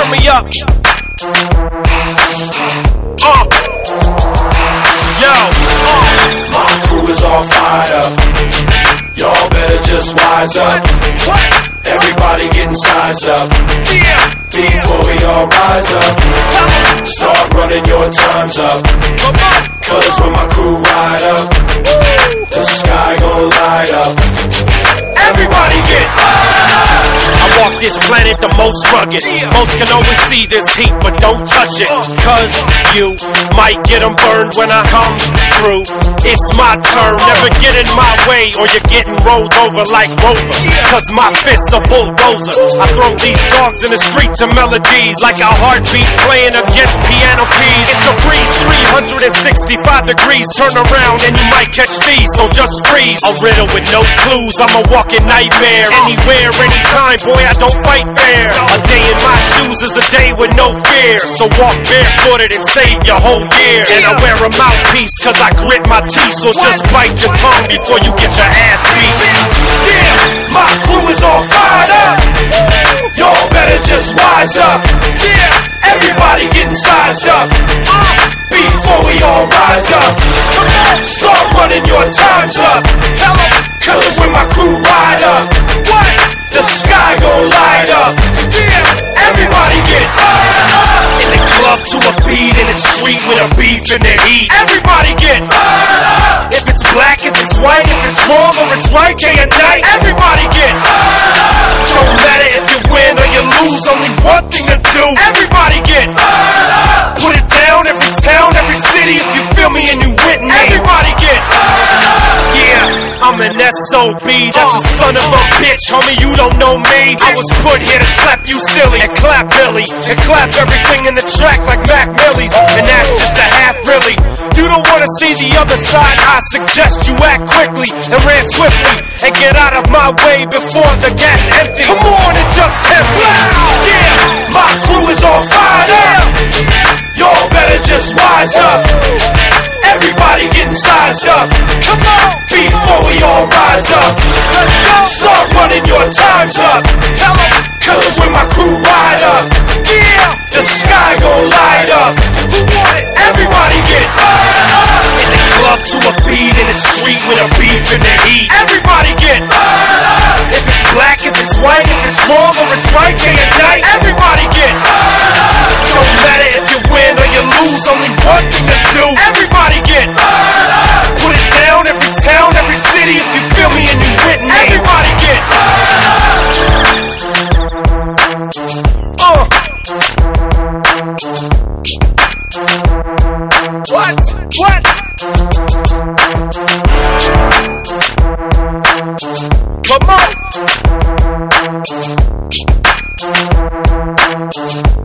turn me up. My crew is all fired up. Y'all better just wise up. Everybody getting sized up. Before we all rise up, start running your times up. Cause when my crew ride up, the sky gon' light up. Everybody get I walk this planet the most rugged. Most can always see this heat, but don't touch it. Cause you might get them burned when I come through. It's my turn, never get in my way, or you're getting rolled over like Rover. Cause my fists are bulldozer. I throw these dogs in the street to melodies like a heartbeat playing against piano keys. It's a breeze, 365 degrees. Turn around and you might catch these, so just freeze. A riddle with no clues, I'm a walking nightmare. Anywhere, anytime, boy, I don't fight fair. A day in my shoes is a day with no fear. So walk barefooted and save your whole year. And I wear a mouthpiece cause I grit my teeth. So just bite your tongue before you get your ass beat. Yeah, my crew is all fired up. Y'all better just wise up. Yeah, everybody getting sized up. Before we all rise up, start running your times up. Cause when my crew ride up, the sky gon' light up. Everybody get in the club to a beat, in the street with a beef in the heat. Everybody get if it's black, if it's white, if it's wrong or it's right, day and night. Everybody get don't matter if you win or you lose, only one thing to do. Everybody get put it down, every town, every city. If you feel me and you with me, everybody get yeah, I'm an SOB, that's a son of a bitch, homie, you don't know me. I was put here to slap you silly, and clap Billy, and clap everything in the track like Mac Millie's. And that's just a half really. You don't wanna see the other side, I suggest you act quickly and ran swiftly, and get out of my way before the gat's empty. Come on and just tempt me. Yeah, my crew is all fired up. Y'all better just wise up. Everybody getting sized up. Come on, before we all rise up, start running your times up. Cause when my crew ride up, yeah, the sky gon' light up. Everybody get in the club to a beat, in the street with a beef in the heat. Everybody get if it's black, if it's white, if it's wrong or it's right, day and night. Everybody get don't matter if you win or you lose, only one thing to do. Everybody get put it down, every town, every city. If you feel me and you with me, everybody get What? Come on.